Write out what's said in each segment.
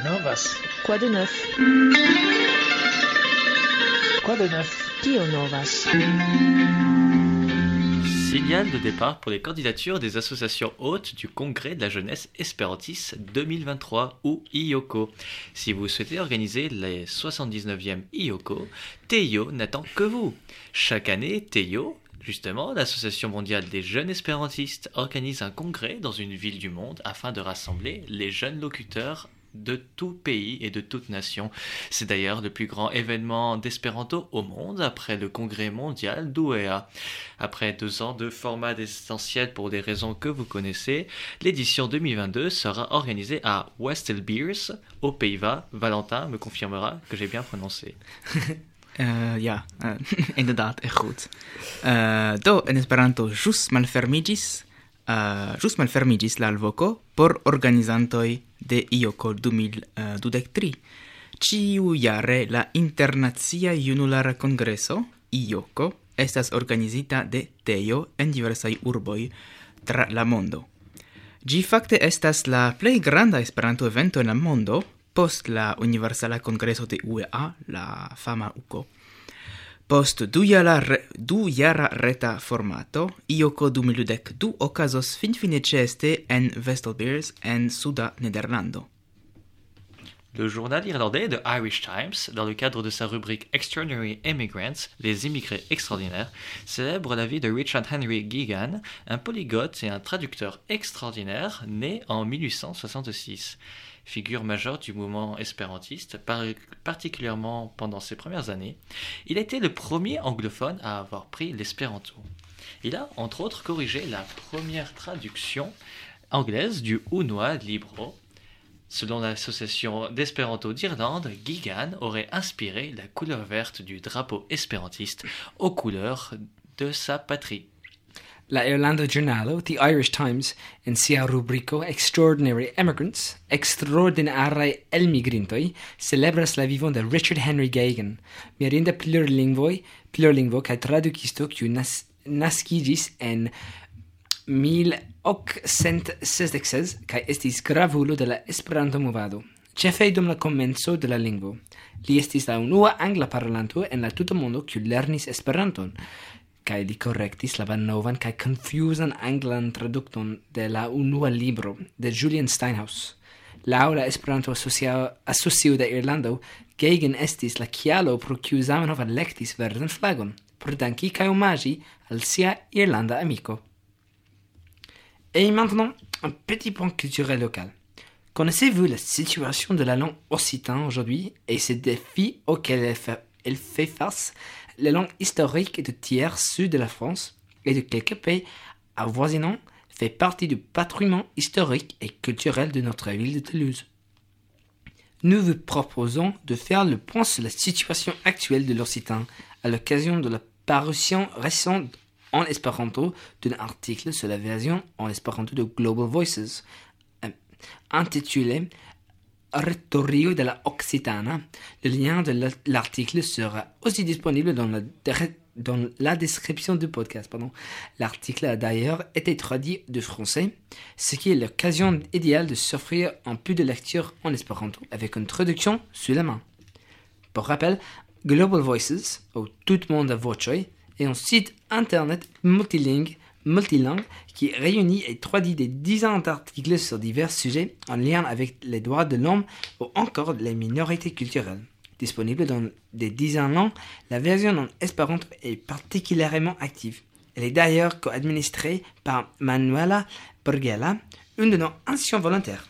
novas? Quoi de neuf? Quoi de neuf? Kio novas? Signal de départ pour les candidatures des associations hôtes du Congrès de la jeunesse espérantiste 2023 ou IOCO. Si vous souhaitez organiser les 79e IOCO, TEIO n'attend que vous. Chaque année, TEIO, justement, l'Association mondiale des jeunes espérantistes, organise un congrès dans une ville du monde afin de rassembler les jeunes locuteurs de tout pays et de toute nation. C'est d'ailleurs le plus grand événement d'espéranto au monde après le congrès mondial d'UEA. Après 2 ans de format essentiel pour des raisons que vous connaissez, l'édition 2022 sera organisée à Westelbiers, aux Pays-Bas. Valentin me confirmera que j'ai bien prononcé. Ja, inderdaad, echt goed. Do en Esperanto ĵus malfermiĝis la alvoko por organizantoj de IOCO 2023. Ĉiujare la Internacia Junulara Kongreso, IOCO, estas organizita de TEIO en diversaj urboj tra la mondo. Ĝi fakte estas la plej granda Esperanto-evento en la mondo, post la Universala Kongreso de UEA, la fama UCO. Post 2-jara reta formato, IOCO 2022 okazos finfine ĉeeste en Westelbiers en suda Nederlando. Le journal irlandais The Irish Times, dans le cadre de sa rubrique Extraordinary Immigrants, les immigrés extraordinaires, célèbre la vie de Richard Henry Geoghegan, un polyglotte et un traducteur extraordinaire né en 1866. Figure majeure du mouvement espérantiste, particulièrement pendant ses premières années, il a été le premier anglophone à avoir pris l'espéranto. Il a, entre autres, corrigé la première traduction anglaise du Unoa Libro. Selon l'association d'espéranto d'Irlande, Geoghegan aurait inspiré la couleur verte du drapeau espérantiste aux couleurs de sa patrie. La Irlanda Giornalo, The Irish Times, en sia rubrico Extraordinary Immigrants, extraordinaraj elmigrintoj, celebras la vivon de Richard Henry Geoghegan, mirinda plurlingvo kaj tradukisto kiu naskiĝis en 1866 kaj estis gravulo de la Esperanto-movado. Ĉefe dum la komenco de la lingvo. Li estis la unua angla parolanto en la tuta mondo kiu lernis Esperanton, kaj li korektis la malnovan kaj konfuzan anglan tradukton de la unua libro de Julian Steinhaus. Laŭ la Esperanto-asocio de Irlando, Geoghegan estis la kialo pro kiu Zamenhof elektis verdan flagon, por danki kaj omaĝi al sia irlanda amiko. Et maintenant, un petit point culturel local. Connaissez-vous la situation de la langue occitane aujourd'hui et ces défis auxquels elle fait face? La langue historique de tiers sud de la France et de quelques pays avoisinants fait partie du patrimoine historique et culturel de notre ville de Toulouse. Nous vous proposons de faire le point sur la situation actuelle de l'occitan à l'occasion de la parution récente en espéranto d'un article sur la version en espéranto de Global Voices, intitulé Retorio de la Occitana. Le lien de l'article sera aussi disponible dans la description du podcast. L'article a d'ailleurs été traduit de français, ce qui est l'occasion idéale de s'offrir un peu de lecture en espéranto avec une traduction sous la main. Pour rappel, Global Voices, ou Tout Monde a Voce, est un site internet multilingue qui réunit et traduit des dizaines d'articles sur divers sujets en lien avec les droits de l'homme ou encore les minorités culturelles. Disponible dans des dizaines de langues, la version en espéranto est particulièrement active. Elle est d'ailleurs co-administrée par Manuela Borghella, une de nos anciens volontaires.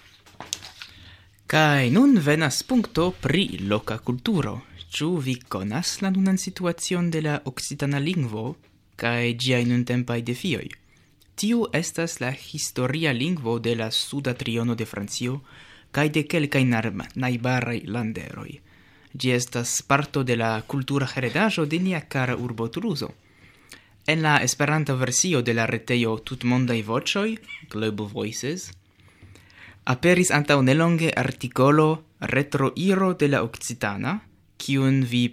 Kaj nun venas punkto pri loka kulturo. Ĉu vi konas la nunan situacion de la okcitana lingvo kaj ĝiaj nuntempaj defioj? Tiu estas la historia lingvo de la suda triono de Francio kaj de kelkaj najbaraj landeroj. Ĝi estas parto de la kultura heredaĵo de nia kara urbo Tuluzo. En la Esperanta versio de la retejo Tutmondaj Voĉoj, Global Voices, aperis antaŭ nelonge artikolo Retroiro de la Okcitana, kiun vi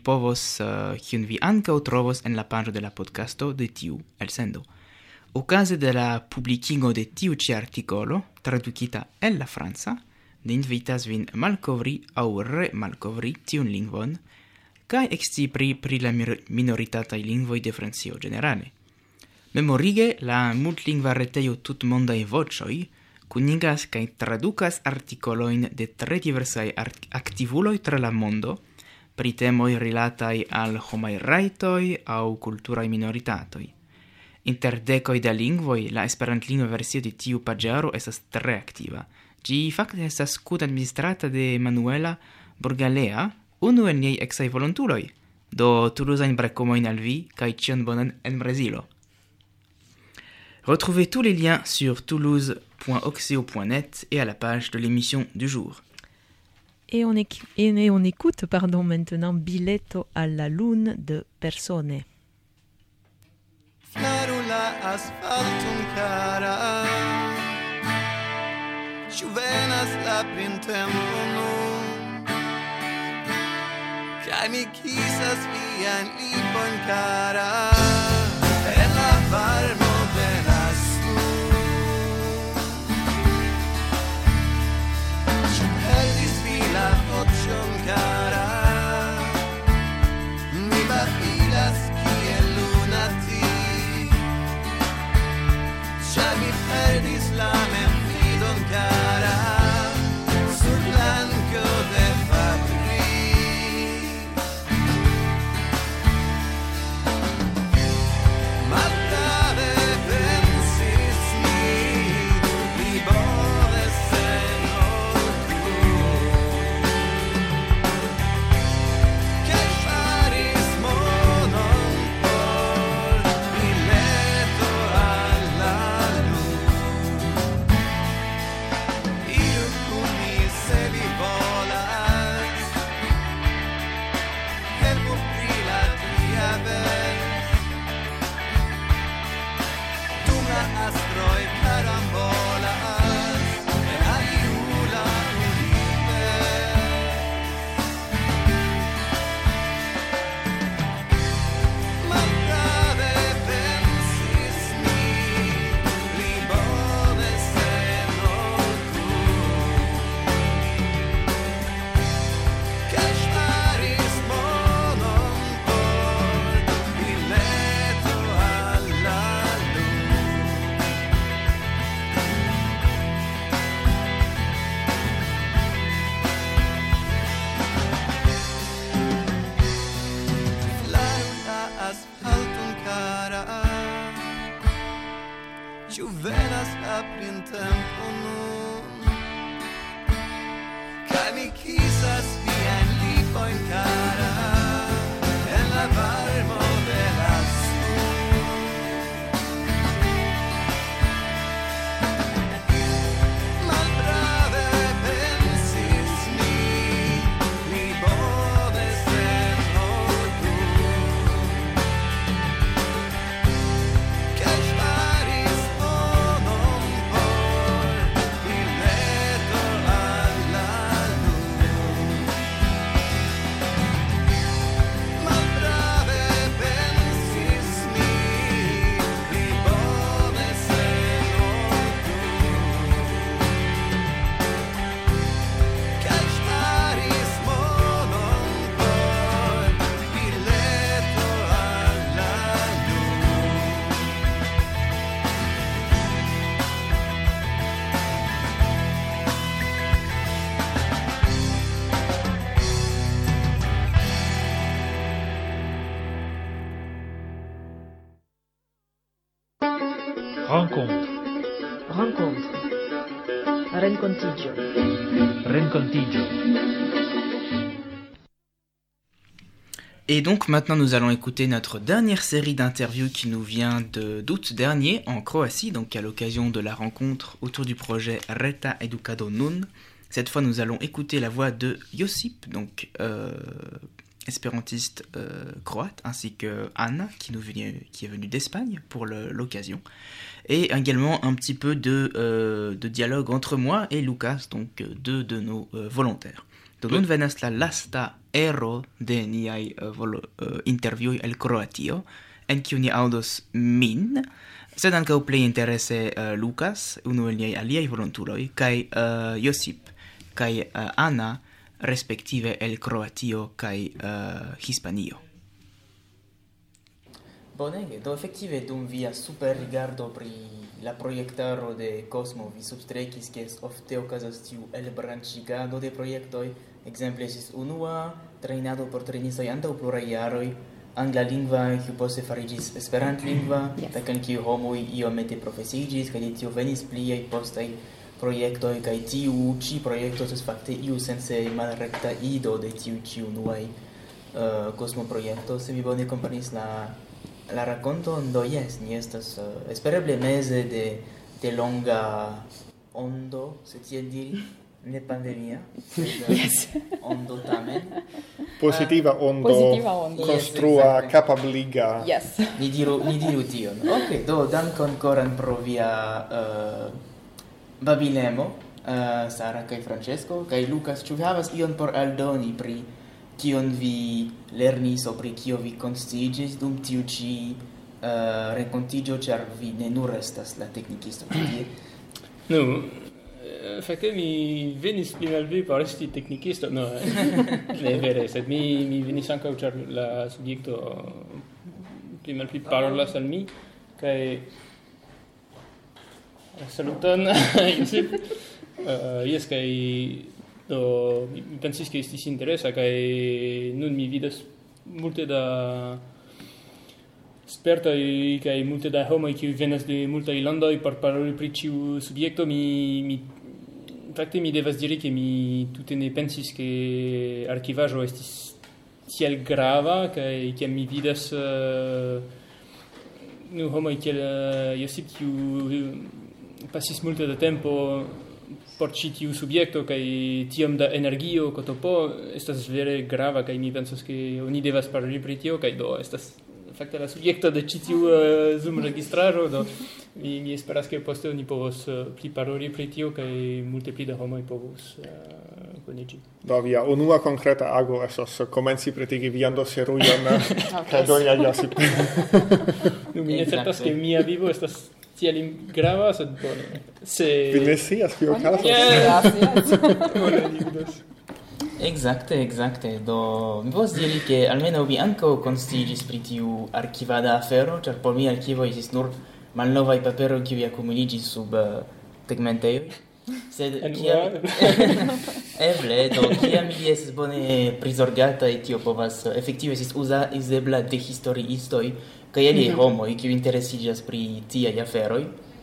ankaŭ trovos en la paĝo de la podcasto de tiu elsendo. Okaze de la publikigo de tiu ĉi artikolo, tradukita el la franca, ni invitas vin malkovri aŭ remalkovri tiun lingvon, kaj ekscii pri la minoritataj lingvoj de Francio ĝenerale. Memorige, la multlingva retejo Tutmondaj Voĉoj kunigas kaj tradukas artikolojn de tre diversaj aktivuloj tra la mondo pri temoj rilataj al homaj rajtoj aŭ kulturaj minoritatoj. Inter dekoj da lingvoj, la esperantlingva versio de tiu paĝaro estas tre aktiva. Ĝi fakte estas kudadministrata de Manuela Borgalea, unu el niaj eksaj volontuloj. Do Toulousajn brakomojn al vi kaj ĉion bonan en Brazilo. Retrouvez tous les liens sur toulouse.oxeo.net et à la page de l'émission du jour. Et on écoute maintenant Biletto alla Lune de Persone. Flarula asfaltum cara, Ciu venas la printempo nun, Kaj mi kisas vian lipon cara, En la varmo venas nun. Ciu perdis vi la voĉon cara, Mi babilas kiel lunatik, Ĉar mi perdis la memfidon cara, Sur planko de fabrik. Malprave pensis mi, Pli bone sen orgullo, Kaj faris monon por bileto al la lun. Iru kun mi se vi volas, helpu pri la tria vez. Dum la astroj karambolas, en aliula univers. Malprave pensis mi, Pli bone sen orgullo, Kaj faris monon por bileto al la lun. Flaru la asfalton cara, Ciu venas la printempo nun, Kaj mi kisas vian lipojn cara, En la varmo de la sun. Malprave pensis mi, Pli bone sen orgullo, Kaj faris monon por bileto al la lun. Malprave pensis mi, Pli bone sen orgullo, Kaj faris monon por bileto al la lun. Rencontre. Rencontigio. Rencontigio. Et donc maintenant nous allons écouter notre dernière série d'interviews qui nous vient d'août dernier en Croatie, donc à l'occasion de la rencontre autour du projet Reta Educado Nun. Cette fois nous allons écouter la voix de Josip, donc espérantiste croate, ainsi que Anna qui est venue d'Espagne pour l'occasion. Et également un petit peu de dialogue entre moi et Lucas, donc deux de nos volontaires. Do nun venas la lasta ero de niaj intervjuoj el Kroatio, en kiu ni aŭdos min, sed ankaŭ plej interese Lucas, unu el niaj aliaj volontuloj, kaj Josip. kaj Anna, respektive el Kroatio kaj Hispanio. Bonege, do efektive dum via super rigardo pri la projektaro de Cosmo vi substrekis ke ofte okazas tiu elbranĉigado de projektoj, ekzemple estis unua trejnado por trejnistoj antaŭ pluraj jaroj, angla lingva, kiu poste fariĝis esperantlingva, en kiu homoj iomete profesiĝis, kaj de tio venis pliaj postaj projektoj, kaj tiu ĉi projekto estas fakte iusence malrekta ido de tiu ĉi unuaj Cosmo-projekto, se mi bone komprenis la rakonton, do jes, ni estas espereble meze de longa ondo, se tiel diri, ne pandemia, ondo tamen. Positiva ondo, konstrua, kapabliga. Yes. Ni diru tion. Ok, do dankon koran pro via babilemo, Sara kaj Francesco, kaj Lucas, ĉu vi havas ion por aldoni pri kion vi lernis o pri kio vi konsciiĝis dum tiu ĉi renkontiĝo, ĉar vi ne nur estas la teknikisto tie? Nu, fakte mi venis pli malpli por esti teknikisto, no, ne vere, sed mi venis ankaŭ ĉar la subjekto pli malpli parolas al mi, kaj saluton, Josip. Jes, kaj do mi pensis ke estis interesa, kaj nun mi vidas multe da spertoj kaj multe da homoj kiuj venas de multaj landoj por paroli pri ĉiu subjekto. Fakte mi devas diri ke mi tute ne pensis ke arkivaĵo estis tiel grava, kaj kiam mi vidas homoj kiel Josip, kiu pasis multe da tempo por ĉi tiu subjekto kaj tiom da energio kotopo, estas vere grava, kaj mi pensas ke oni devas paroli pri tio, kaj do estas fakte la subjekto de ĉi tiu Zoom-registraĵo, do mi esperas ke poste oni povos pli paroli pri tio, kaj multe pli da homoj povos koniĝi. Do via unua konkreta ago estas komenci pretigi vian dosierujon kaj doni al Josip. Mi ne certas ke mia vivo estas tiel grava, sed bone. Vi ne scias kio okazas? Exacte. Do mi povas diri ke almenaŭ vi ankaŭ konsciiĝis pri tiu arkivada afero, ĉar por mi arkivo estis nur malnovaj paperoj kiuj akumuliĝis sub tegmentejoj. Sed kiam eble, do kiam ili estis bone prizorgataj, tio povas efektive estis uzebla de historiistoj kaj aliaj homoj kiuj interesiĝas pri tiaj aferoj.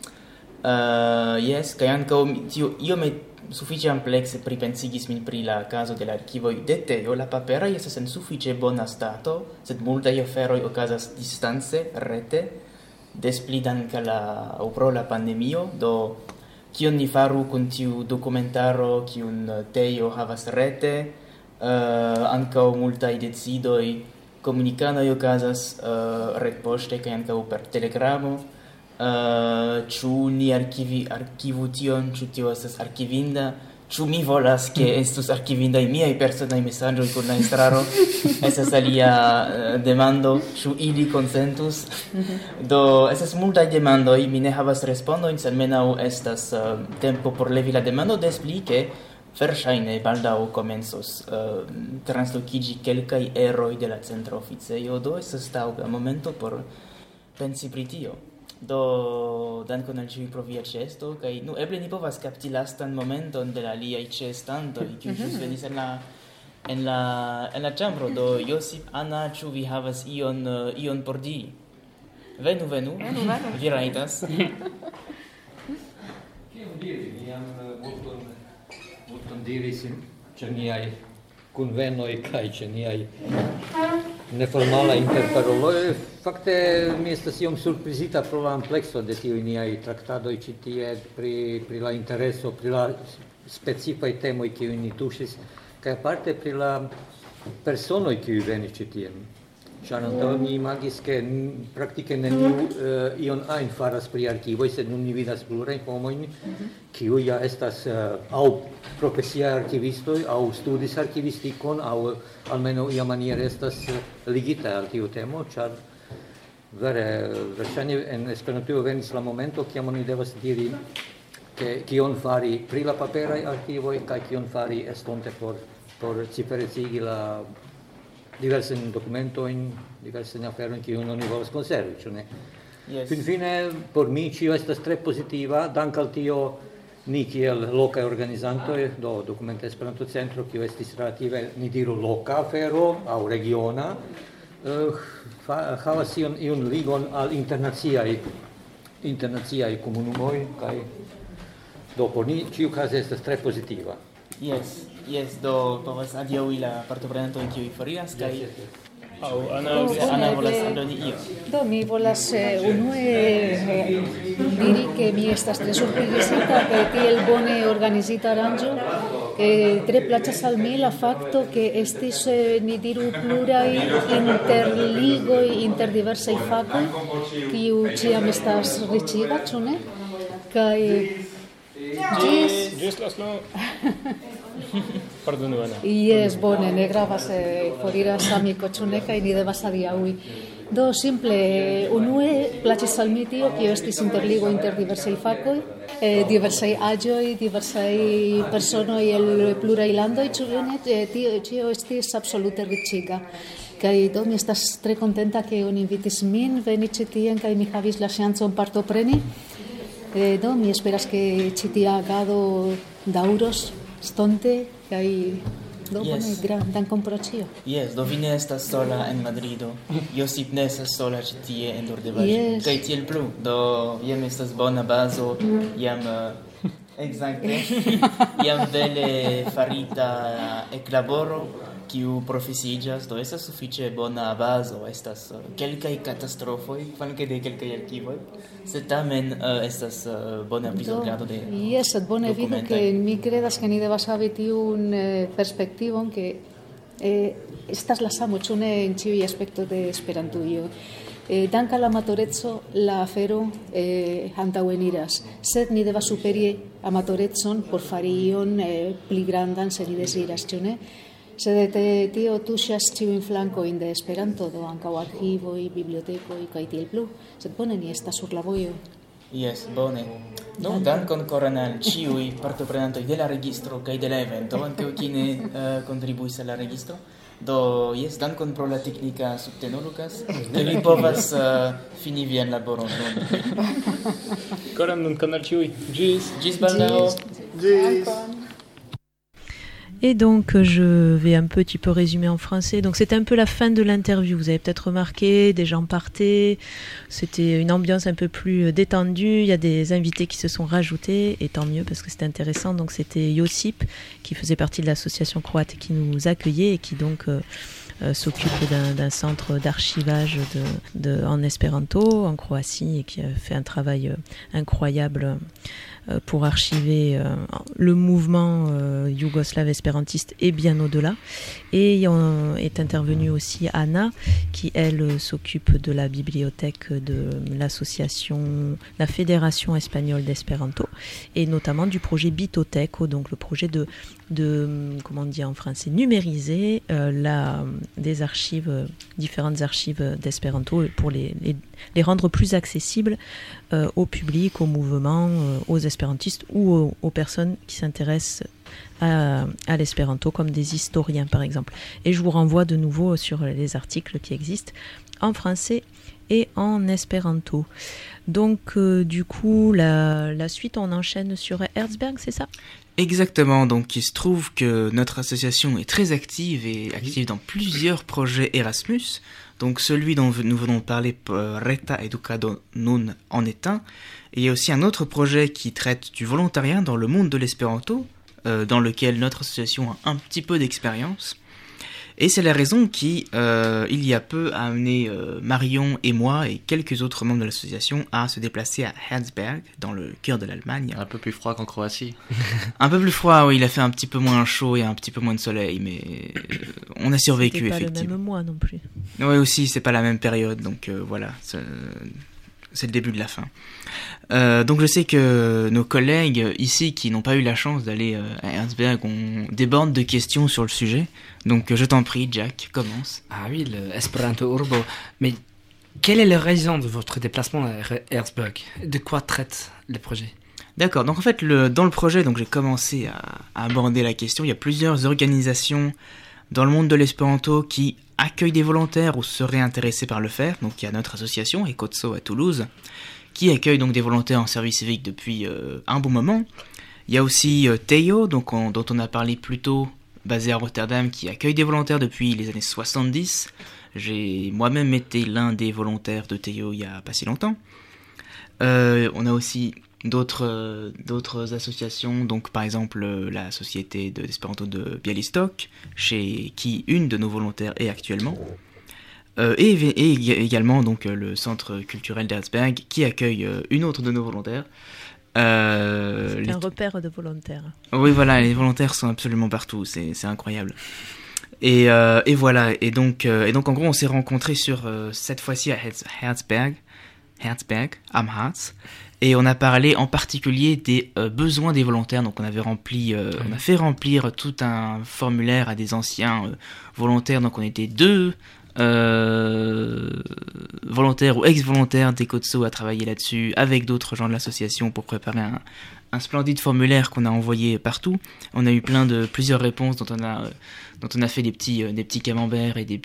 Jes, kaj ankaŭ tio iome sufiĉe amplekse pripensigis min pri la kazo de la arkivoj de Teo. La paperaj estas en sufiĉe bona stato, sed multaj aferoj okazas distance, rete, des pli danka pro la pandemio, do kion ni faru kun tiu dokumentaro kiun Teo havas rete, ankaŭ multaj decidoj, komunikanoj okazas retpoŝte kaj ankaŭ per telegramo. Ĉu ni arkivu tion, ĉu tio estas arkivinda, ĉu mi volas ke estus arkivindaj miaj personaj mesaĝoj kun la estraro, estas alia demando, ĉu ili konsentus. Do estas multaj demandoj, mi ne havas respondojn, sed almenaŭ estas tempo por levi la demando, des pli ke verŝajne baldaŭ komencos translokiĝi kelkaj eroj de la centra oficejo, do estas taŭga momento por pensi pri tio. Do dankon al ĉiuj pro via ĉeesto, kaj eble ni povas kapti lastan momenton de la aliaj ĉeestantoj, kiuj ĵus venis en la ĉambro. Do Josip, Anna, ĉu vi havas ion por diri? Venu. Vi rajtas. Kion diri? Mi jam multon diris ĉe niaj kunvenoj kaj ĉe niaj neformala interparoloj. Fakte mi estas iom surprizita pro la amplekso de tiuj niaj traktadoj ĉi tie pri la intereso, pri la specifaj temoj kiuj ni tuŝis, kaj aparte pri la personoj kiuj venis ĉi tien. Ĉar antaŭe mi imagis ke praktike neniu ion ajn faras pri arkivoj, sed nun mi vidas plurajn homojn kiuj ja estas aŭ profesiaj arkivistoj, aŭ studis arkivistikon, aŭ almenaŭ iamaniere estas ligitaj al tiu temo, ĉar vere verŝajne en Esperantujo venis la momento kiam oni devas diri kion fari pri la paperaj archivoj kaj kion fari estonte por ciferecigi la diversajn dokumentojn, diversajn aferojn kiujn oni volas konservi, ĉu ne? Yes. Finfine, por mi ĉio estas tre pozitiva, dank al tio ni kiel lokaj organizantoj, do Dokumenta Esperanto-Centro, kiu estis relative, ni diru, loka afero aŭ regiona, havas iun ligon al internaciaj komunumoj, kaj do por ni ĉiukaze estas tre pozitiva. Yes, do povas adiaŭi la partoprenantoj kiuj foriras kaj Ana volas aldoni io. Do mi volas unue diri ke mi estas tre surprizita per tiel bone organizita aranĝo. Tre plaĉas al mi la fakto ke estis ni diru pluraj interligoj inter diversaj fakoj, kiu ĉiam estas riĉiga, ĉu ne? Kaj ĝis Laslo. Pardonu, Ana. Yes, bone, ne gravas foriras amiko, ĉu ne, kaj ni devas adiaŭi. Do simple, unue plaĉis al mi tio, kio estis interligo inter diversaj fakoj, diversaj aĝoj, diversaj personoj el pluraj landoj, ĉu ne, tio estis absolute riĉiga. Kaj do mi estas tre kontenta, ke oni invitis min veni ĉi tien kaj mi havis la ŝancon partopreni. Do mi esperas, ke ĉi tia agado daŭros estonte kaj do bone dankon pro ĉio. Yes, do vi ne estas sola en Madrido. Josip ne estas sola ĉi tie en Dordevaĵ. Kaj tiel plu. Do jam estas bona bazo, jam ekzakte jam bele farita eklaboro kiu profesiĝas, do estas sufiĉe bona bazo, estas kelkaj katastrofoj, flanke de kelkaj arkivoj, sed tamen estas bona prizorgado de Yes, sed bone vidu ke mi kredas ke ni devas havi tiun perspektivon ke estas la samo, ĉu ne, en ĉiuj aspektoj de Esperantujo. Dank al amatoreco la afero antaŭeniras, sed ni devas superi amatorecon por fari ion pli grandan se ni deziras, ĉu ne? Sed tio tuŝas ĉiujn flankojn de Esperanto, do ankaŭ arĥivoj, bibliotekoj kaj tiel plu. Sed bone ni estas sur la vojo. Yes, bone. Do dankon koran al ĉiuj partoprenantoj de la registro kaj de la evento, ankaŭ kiuj ne kontribuis al la registro. Do, yes, dankon pro la teknika subteno, Lukas. Ke vi povas fini vian laboron nun. Koran dankon al ĉiuj. Ĝis baldaŭ. Et donc, je vais un petit peu résumer en français. Donc, c'était un peu la fin de l'interview. Vous avez peut-être remarqué, des gens partaient. C'était une ambiance un peu plus détendue. Il y a des invités qui se sont rajoutés, et tant mieux parce que c'était intéressant. Donc, c'était Josip, qui faisait partie de l'association croate qui nous accueillait et qui donc s'occupe d'un centre d'archivage en espéranto en Croatie et qui a fait un travail incroyable pour archiver le mouvement yougoslave espérantiste et bien au-delà. Et est intervenue aussi Anna, qui elle s'occupe de la bibliothèque de l'association, la Fédération espagnole d'espéranto, et notamment du projet Bitoteco, donc le projet de comment on dit en français, numériser des archives, différentes archives d'espéranto pour les rendre plus accessibles au public, au mouvement, aux espérantistes ou aux personnes qui s'intéressent à l'espéranto, comme des historiens par exemple. Et je vous renvoie de nouveau sur les articles qui existent en français et en espéranto. Donc du coup, la suite, on enchaîne sur Herzberg, c'est ça ? Exactement, donc il se trouve que notre association est très active et active dans plusieurs projets Erasmus. Donc celui dont nous venons de parler, Reta Educado Nun, en est un. Et il y a aussi un autre projet qui traite du volontariat dans le monde de l'espéranto, dans lequel notre association a un petit peu d'expérience. Et c'est la raison qui, il y a peu, a amené Marion et moi et quelques autres membres de l'association à se déplacer à Herzberg, dans le cœur de l'Allemagne. Un peu plus froid qu'en Croatie. Un peu plus froid, oui, il a fait un petit peu moins chaud et un petit peu moins de soleil, mais on a survécu, effectivement. C'était pas le même mois non plus. Oui, aussi, c'est pas la même période, donc voilà, c'est le début de la fin. Donc je sais que nos collègues ici qui n'ont pas eu la chance d'aller à Herzberg débordent de questions sur le sujet. Donc je t'en prie, Jack, commence. Ah oui, le Esperanto Urbo. Mais quelle est la raison de votre déplacement à Herzberg ? De quoi traite le projet ? D'accord, donc en fait, dans le projet, donc j'ai commencé à aborder la question. Il y a plusieurs organisations dans le monde de l'espéranto qui accueillent des volontaires ou seraient intéressés par le faire. Donc il y a notre association, Ekotso à Toulouse, qui accueille donc des volontaires en service civique depuis un bon moment. Il y a aussi Theo, dont on a parlé plus tôt, basé à Rotterdam, qui accueille des volontaires depuis les années 70. J'ai moi-même été l'un des volontaires de Theo il y a pas si longtemps. On a aussi d'autres associations, donc par exemple la société d'espéranto de Białystok, chez qui une de nos volontaires est actuellement, et également donc le centre culturel d'Herzberg qui accueille une autre de nos volontaires. C'est un repère de volontaires. Oui, voilà, les volontaires sont absolument partout, c'est incroyable. Et voilà, et donc en gros on s'est rencontrés cette fois-ci à Herzberg, am Harz, et on a parlé en particulier des besoins des volontaires. Donc on a fait remplir tout un formulaire à des anciens volontaires. Donc on était 2 volontaires ou ex-volontaires d'Ekotso à travailler là-dessus avec d'autres gens de l'association pour préparer un splendide formulaire qu'on a envoyé partout. On a eu plusieurs réponses dont on a fait des petits camemberts et des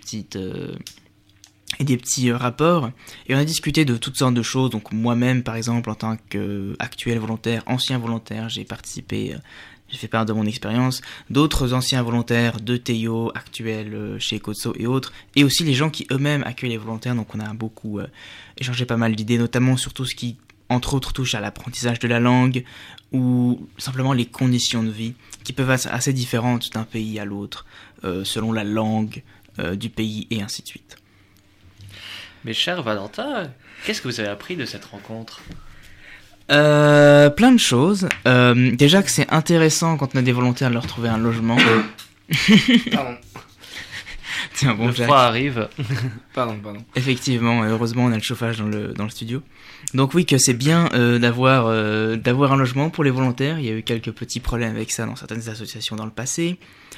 petits rapports, et on a discuté de toutes sortes de choses. Donc moi-même, par exemple, en tant qu'actuel volontaire, ancien volontaire, j'ai fait part de mon expérience. D'autres anciens volontaires de Theo, actuels chez Ekotso et autres, et aussi les gens qui eux-mêmes accueillent les volontaires. Donc on a beaucoup échangé pas mal d'idées, notamment sur tout ce qui, entre autres, touche à l'apprentissage de la langue, ou simplement les conditions de vie, qui peuvent être assez différentes d'un pays à l'autre, selon la langue du pays, et ainsi de suite. Mais cher Valentin, qu'est-ce que vous avez appris de cette rencontre ? Plein de choses. Déjà que c'est intéressant quand on a des volontaires de leur trouver un logement. Pardon. Tiens, bon, le froid arrive. Pardon. Effectivement, heureusement on a le chauffage dans le studio. Donc oui, que c'est bien d'avoir un logement pour les volontaires. Il y a eu quelques petits problèmes avec ça dans certaines associations dans le passé.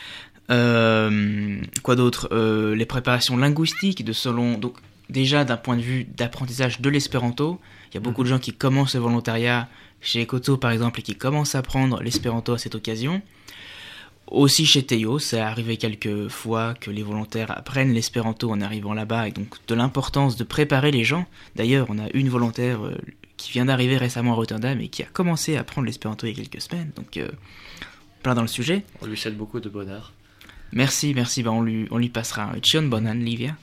Quoi d'autre, les préparations linguistiques donc déjà d'un point de vue d'apprentissage de l'espéranto, il y a beaucoup de gens qui commencent le volontariat chez Ekotso par exemple et qui commencent à apprendre l'espéranto à cette occasion. Aussi chez Theo, ça arrivé quelques fois que les volontaires apprennent l'espéranto en arrivant là-bas, et donc de l'importance de préparer les gens. D'ailleurs, on a une volontaire qui vient d'arriver récemment à Rotterdam et qui a commencé à apprendre l'espéranto il y a quelques semaines, donc plein dans le sujet. On lui souhaite beaucoup de bonheur. Merci, on lui passera un Chion Bonan, Livia.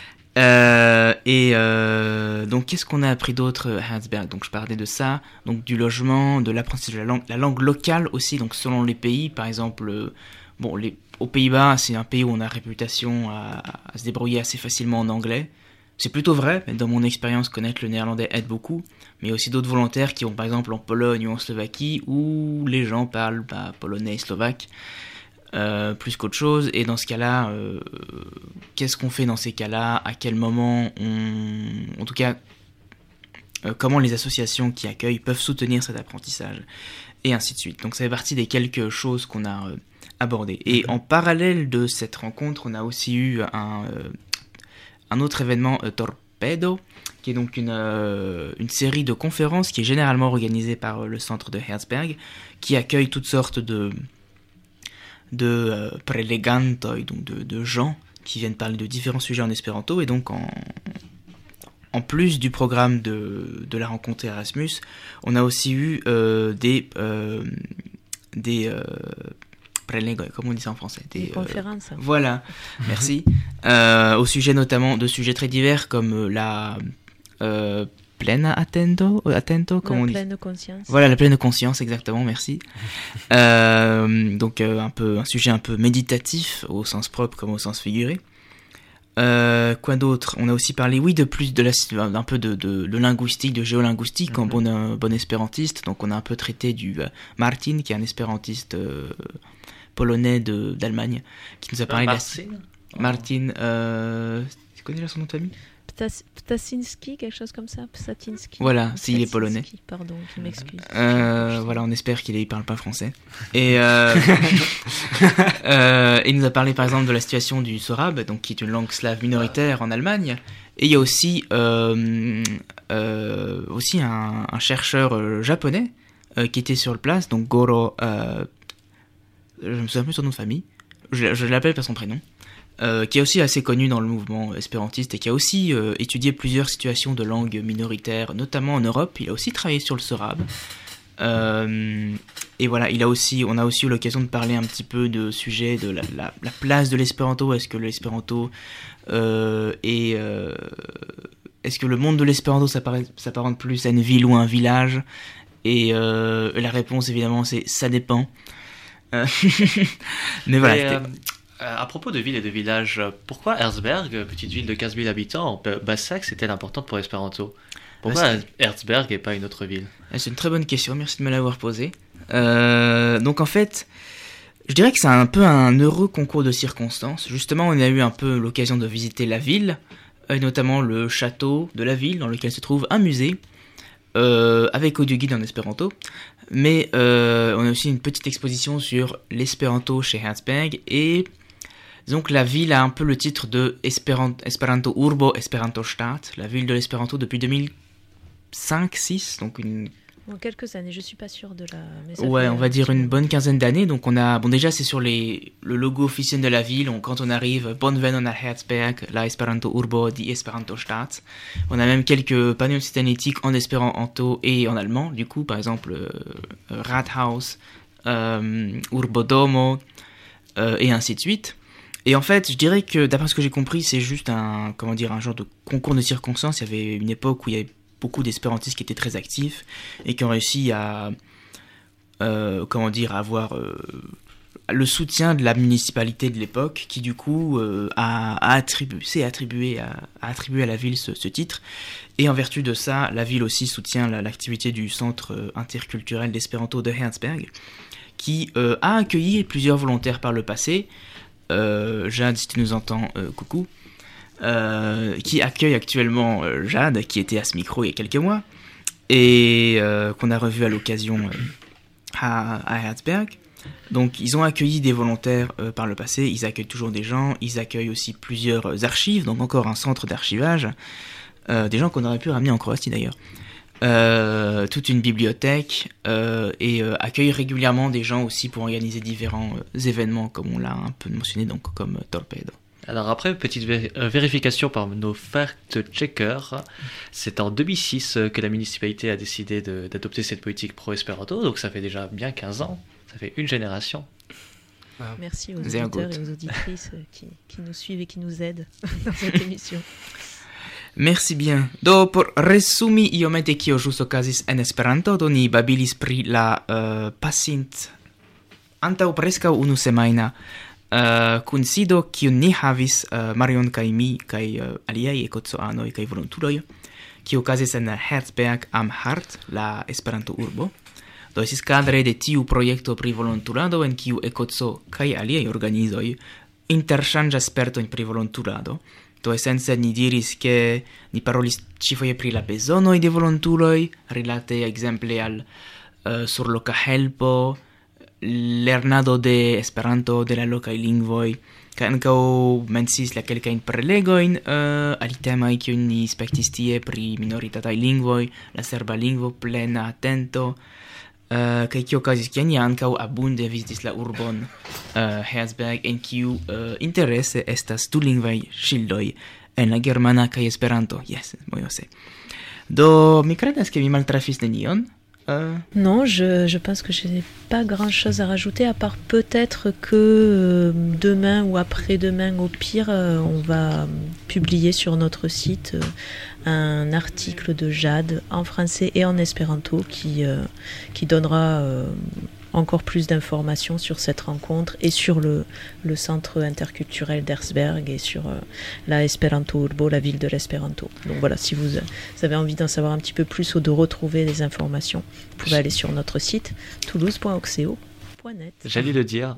Donc qu'est-ce qu'on a appris d'autre à Herzberg? Donc je parlais de ça, donc du logement, de l'apprentissage de la langue locale aussi, donc selon les pays. Par exemple, aux Pays-Bas, c'est un pays où on a réputation à se débrouiller assez facilement en anglais. C'est plutôt vrai, mais dans mon expérience, connaître le néerlandais aide beaucoup. Mais il y a aussi d'autres volontaires qui vont par exemple en Pologne ou en Slovaquie, où les gens parlent polonais et slovaque. Plus qu'autre chose, et dans ce cas-là, qu'est-ce qu'on fait dans ces cas-là, à quel moment en tout cas, comment les associations qui accueillent peuvent soutenir cet apprentissage, et ainsi de suite. Donc ça fait partie des quelques choses qu'on a abordées. Et en parallèle de cette rencontre, on a aussi eu un autre événement, Torpedo, qui est donc une série de conférences qui est généralement organisée par le centre de Herzberg, qui accueille toutes sortes de prelegantoj, donc de gens qui viennent parler de différents sujets en espéranto. Et donc en plus du programme de la rencontre Erasmus, on a aussi eu des prelegoj, comment on dit ça en français, des conférences. Voilà, merci. Au sujet notamment de sujets très divers comme la plena attento, comment on dit ? Pleine conscience. Voilà, la pleine conscience, exactement, merci. Donc un sujet un peu méditatif au sens propre comme au sens figuré. Quoi d'autre ? On a aussi parlé, un peu de linguistique, de géolinguistique en bon espérantiste. Donc on a un peu traité du Martin, qui est un espérantiste polonais d'Allemagne, qui nous a parlé Martin, tu connais son nom de famille ? Ptasinski, quelque chose comme ça, Ptasinski. Voilà, s'il est polonais. Pardon, je m'excuse. Voilà, on espère qu'il ne parle pas français. Et il nous a parlé par exemple de la situation du sorab, donc qui est une langue slave minoritaire en Allemagne. Et il y a aussi un chercheur japonais, qui était sur place, donc Goro, je me souviens plus son nom de famille, je l'appelle par son prénom, qui est aussi assez connu dans le mouvement espérantiste et qui a aussi étudié plusieurs situations de langues minoritaires, notamment en Europe. Il a aussi travaillé sur le Sorabe. Et voilà, on a aussi eu l'occasion de parler un petit peu de sujet de la place de l'espéranto. Est-ce que l'espéranto est-ce que le monde de l'espéranto s'apparente plus à une ville ou à un village? Et la réponse évidemment c'est ça dépend. Mais voilà. À propos de villes et de villages, pourquoi Herzberg, petite ville de 15 000 habitants, en Basse-Saxe, était importante pour l'espéranto? Pourquoi Herzberg et pas une autre ville? C'est une très bonne question, merci de me l'avoir posée. Donc en fait, je dirais que c'est un peu un heureux concours de circonstances. Justement, on a eu un peu l'occasion de visiter la ville, et notamment le château de la ville, dans lequel se trouve un musée, avec audio-guide en espéranto. Mais on a aussi une petite exposition sur l'espéranto chez Herzberg, et donc la ville a un peu le titre de Esperanto Urbo, Esperanto Stadt, la ville de l'espéranto depuis 2005-6, donc En quelques années, je suis pas sûre de la... Ouais, on va dire une bonne quinzaine d'années. Donc on a... Bon, déjà, c'est sur le logo officiel de la ville. Quand on arrive, Bonvenon à Herzberg, la Esperanto Urbo, die Esperanto Stadt. On a même quelques panneaux signalétiques en espéranto et en allemand. Du coup, par exemple, Rathaus, Urbodomo, et ainsi de suite. Et en fait, je dirais que, d'après ce que j'ai compris, c'est juste un genre de concours de circonstances. Il y avait une époque où il y avait beaucoup d'espérantistes qui étaient très actifs et qui ont réussi à avoir le soutien de la municipalité de l'époque, qui du coup a attribué à la ville ce titre. Et en vertu de ça, la ville aussi soutient l'activité du centre interculturel d'espéranto de Herzberg, qui a accueilli plusieurs volontaires par le passé. Jade, si tu nous entends, coucou. Qui accueille actuellement Jade, qui était à ce micro il y a quelques mois, et qu'on a revu à l'occasion à Herzberg. Donc ils ont accueilli des volontaires par le passé, ils accueillent toujours des gens, ils accueillent aussi plusieurs archives, donc encore un centre d'archivage, des gens qu'on aurait pu ramener en Croatie d'ailleurs. Toute une bibliothèque, et accueille régulièrement des gens aussi pour organiser différents événements, comme on l'a un peu mentionné, donc comme Torpedo. Alors après, petite vérification par nos fact-checkers, c'est en 2006 que la municipalité a décidé d'adopter cette politique pro-espéranto, donc ça fait déjà bien 15 ans, ça fait une génération. Merci aux auditeurs et aux auditrices qui nous suivent et qui nous aident dans cette émission. Merci bien. Do por resumi iomete kio ĵus okazis en Esperanto, do ni babilis pri la pasint antaŭ preskaŭ unu semajna kunsido kiun ni havis Marion kaj mi kaj aliaj ekocoanoj kaj volontuloj, kiu okazis en Herzberg am Hart, la Esperanto urbo. Do estis kadre de tiu projekto pri volontulado, en kiu ekoco kaj aliaj organizoj interŝanĝas spertojn pri volontulado. Do esence ni diris che ni parolis ĉifoje pri la bezonoj de volontuloj, rilate ekzemple al surloka helpo, lernado de Esperanto de la lokaj lingvoj, kaj ankaŭ menciis la kelkajn prelegojn alitemaj kiujn ni spektis tie pri minoritataj lingvoj, la serba lingvo, plena atento, kaj kio okazis, kiam ni ankaŭ abunde vizitis la urbon Herzberg, en kiu interese estas dulingvaj ŝildoj en la germana kaj Esperanto. Yes, mojose. Do mi kredas ke mi maltrafis nenion. Non, je pense que je n'ai pas grand-chose à rajouter, à part peut-être que demain ou après-demain, au pire, on va publier sur notre site un article de Jade en français et en espéranto qui donnera encore plus d'informations sur cette rencontre et sur le centre interculturel d'Herzberg et sur la Esperanto Urbo, la ville de l'espéranto. Donc voilà, si vous avez envie d'en savoir un petit peu plus ou de retrouver des informations, vous pouvez aller sur notre site toulouse.oxeo.net. J'allais le dire.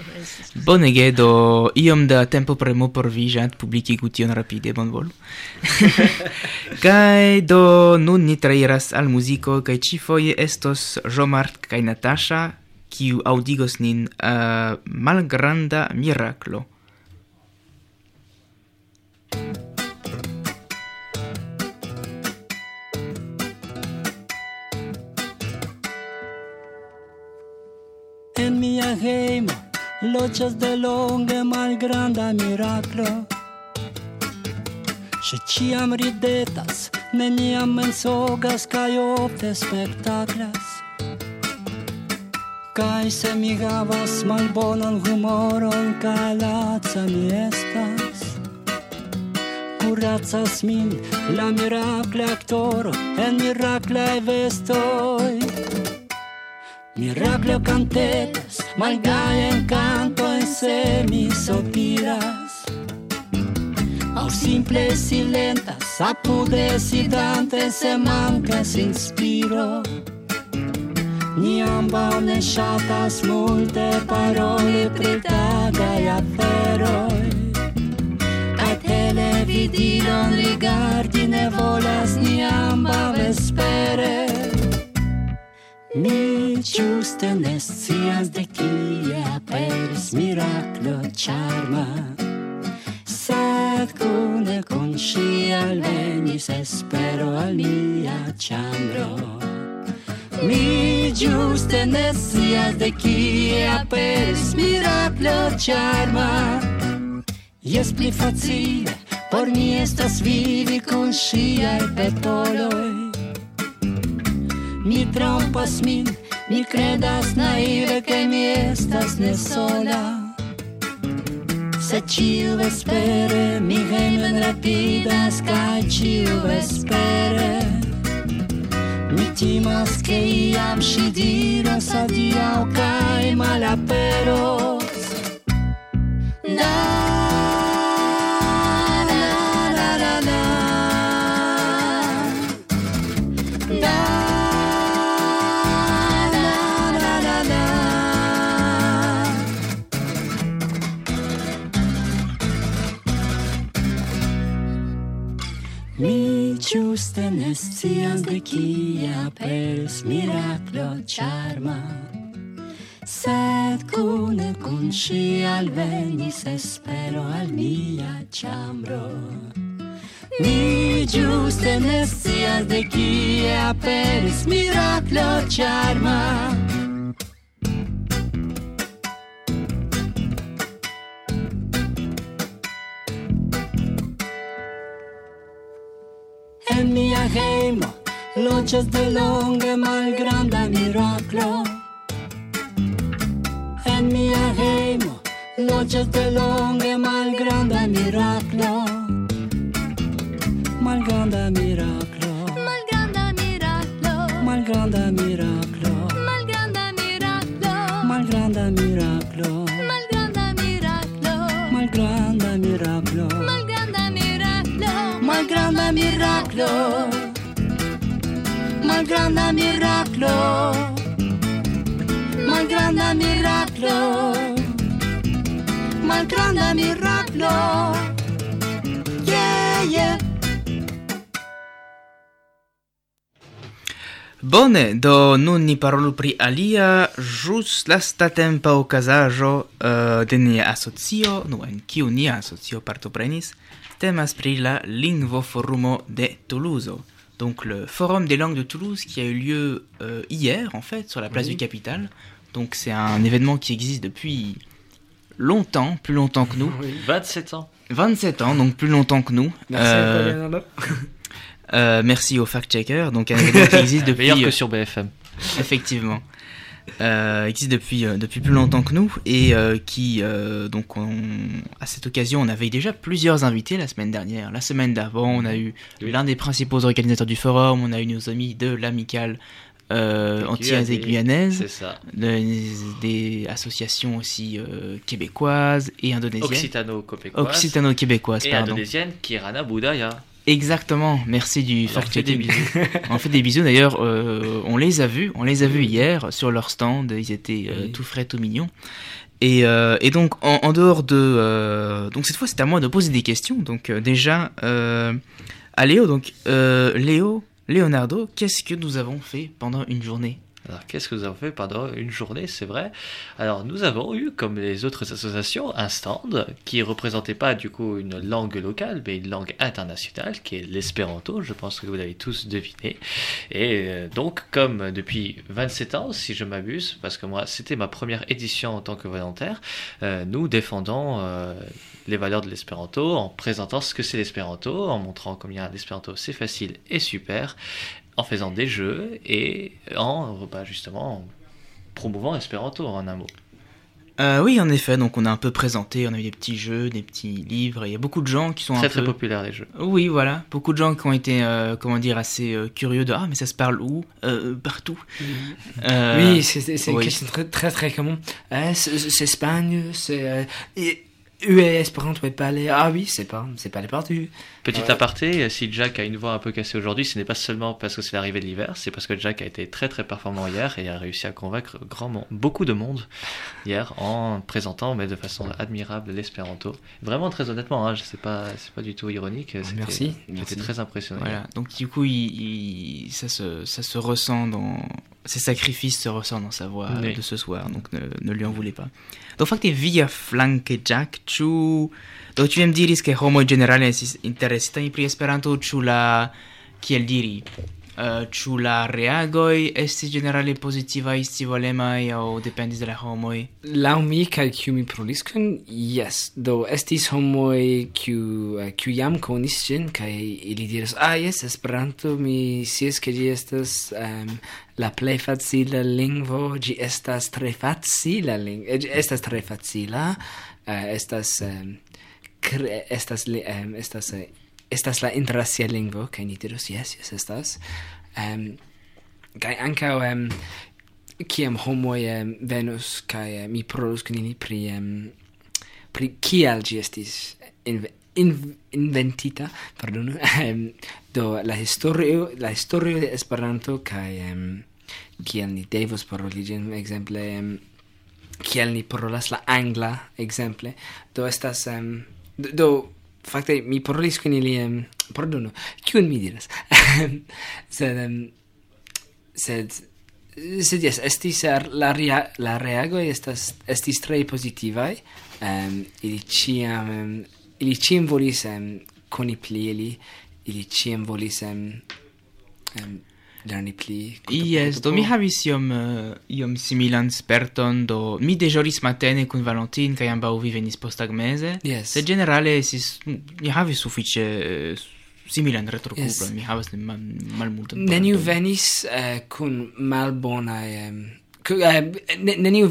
Bonege, do iom da tempo premo por vi, Jade, publikigu tion rapide, bonvolu. Kaj do nun ni trairas al muziko, kaj ĉifoje estos Jean-Marc kaj Natasha, kiu audigos nin Malgranda Miraklo. hejmo, loĝas de longe malgranda miraklo. Ŝi ĉiam ridetas, neniam mensogas kaj ofte spektaklas. Kaj se mi havas malbonan humoron kaj laca mi estas, kuracas min la mirakla aktoro en miraklaj vestoj. Miraklo cantetas, malgajen kantojn se mi sopiras, aŭ simple silentas, apude sidante se mankas inspiro. Ni ambaŭ ne ŝatas multe paroli pri tagaj aferoj, kaj televidilon rigardi ne volas ni ambaŭ vespere. Mi ĝuste ne scias de kie aperis miraklo ĉarma, sed kune kun ŝi alvenis espero al mia ĉambro. Mi ĝuste ne scias de kie aperis miraklo ĉarma. Jes, pli facile por mi estas vivi kun ŝiaj petoloj. Mi trompas min, mi kredas naive ke mi estas ne sola. Sed ĉiuvespere mi hejmen rapidas kaj ĉiuvespere mi timas ke iam ŝi diros adiaŭ kaj malaperos. La la la la la la. Mi ĝuste ne scias de kie aperis miraklo ĉarma, sed kune kun ŝi alvenis espero al mia ĉambro. Mi ĝuste ne scias de kie aperis miraklo ĉarma. En mia hejmo loĝas de longe malgranda miraklo. En mia hejmo loĝas de longe malgranda miraklo. Malgranda miraklo. Malgranda miraklo. Malgranda miraklo. Malgranda miraklo. Malgranda miraklo. Malgranda miraklo. Malgranda miraklo. Malgranda miraklo. Malgranda miraklo. Malgranda miraklo. Malgranda miraklo. Malgranda miraklo. Yeah, yeah. Bone, do nun ni parolu pri alia ĵus lastatempa okazaĵo de nia asocio, en kiu nia asocio partoprenis. Temas pri la Lingvoforumo de Toulouse. Donc le Forum des langues de Toulouse qui a eu lieu hier en fait sur la place du Capitole. Donc c'est un événement qui existe depuis longtemps, plus longtemps que nous. 27 ans. 27 ans, donc plus longtemps que nous. Merci merci au fact-checker. Donc un événement qui existe depuis... Meilleur que sur BFM. Effectivement. Existe depuis plus longtemps que nous et qui donc à cette occasion on avait déjà plusieurs invités la semaine dernière. La semaine d'avant on a eu l'un des principaux organisateurs du forum, on a eu nos amis de l'amicale antillaise et guyanaise, des associations aussi québécoises et indonésiennes. Occitano-québécoises, et pardon. indonésienne Kirana Budaya. Exactement, merci du fact-checking. On fait des bisous d'ailleurs, on les a vus hier sur leur stand, ils étaient tout frais, tout mignons. Et donc en dehors de... donc cette fois c'est à moi de poser des questions, donc déjà à Léo, donc Leonardo, qu'est-ce que nous avons fait pendant une journée Alors, qu'est-ce que nous avons fait pendant une journée, c'est vrai? Alors, nous avons eu, comme les autres associations, un stand qui représentait pas du coup une langue locale, mais une langue internationale, qui est l'espéranto. Je pense que vous l'avez tous deviné. Et donc, comme depuis 27 ans, si je m'abuse, parce que moi, c'était ma première édition en tant que volontaire, nous défendons les valeurs de l'espéranto en présentant ce que c'est l'espéranto, en montrant combien l'espéranto c'est facile et super, en faisant des jeux et justement en promouvant l'espéranto en un mot. Oui, en effet, donc on a un peu présenté, on a eu des petits jeux, des petits livres, et il y a beaucoup de gens qui sont très populaires les jeux. Oui, voilà, beaucoup de gens qui ont été, assez curieux de « Ah, mais ça se parle où ?» Partout. Oui, c'est une question très très commune. C'est Espagne, c'est... Espéranto est parlé. Ah oui, c'est pas les partout. Petit aparté, si Jack a une voix un peu cassée aujourd'hui, ce n'est pas seulement parce que c'est l'arrivée de l'hiver, c'est parce que Jack a été très très performant hier et a réussi à convaincre beaucoup de monde hier en présentant, mais de façon admirable, l'espéranto. Vraiment, très honnêtement, c'est pas du tout ironique. Merci. J'étais très impressionné. Voilà. Donc du coup, ça se ressent dans... Ses sacrifices se ressentent dans sa voix de ce soir, donc ne lui en voulez pas. Donc faktiskt via flanke Jack, tu viens diris che homoj generale estis interesitaj pri Esperanto, ĉu la kiel diri, ĉu la reagoj estis generale pozitivaj, scivolemaj aŭ dependis de la homoj? Laŭ mi kaj kiu mi parolis kun, yes, do estis homoj kiu jam konis ĝin kaj ili diras: jes, Esperanto, mi scias ke ĝi estas la plej facila lingvo, ĝi estas tre facila estas tre facila, estas la internacia lingvo, kaj ni diros yes, estas. Kaj ankaŭ kiam homoj venus kaj mi parolos kun ili pri kial ĝi estis inventita, pardonu, do la historio de Esperanto kaj kiel ni devos paroli ĝin, ekzemple kiel ni parolas la angla, ekzemple, do estas fakte mi parolis kun ili, pardonu, kiun mi diras? sed yes, estis la reagoj estis tre pozitivaj, ili ĉiam volis koni pli, ili ĉiam volis lerni pli. Yes, do mi havis iom similan sperton, do mi deĵoris matene kun Valentin kaj ambaŭ vi venis posttagmeze. Yes. Sed ĝenerale mi havis sufiĉe similan retrokuplon. Yes. Mi havas malmultan. Neniu venis kun malbonaj neniu